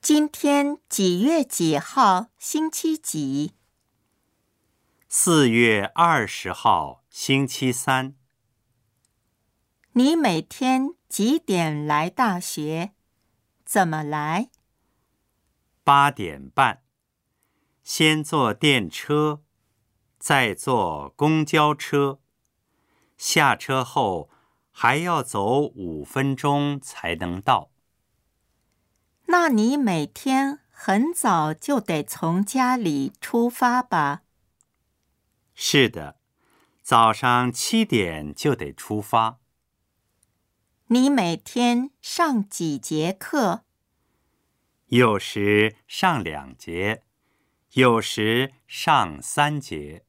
今天几月几号，星期几 ？4月20号，星期三。 你每天几点来大学？怎么来 8点半。先坐电车，再坐公交车。下车后还要走5分钟才能到。 那你每天很早就得从家里出发吧？ 是的，早上7点就得出发。 你每天上几节课？ 有时上2节，有时上3节。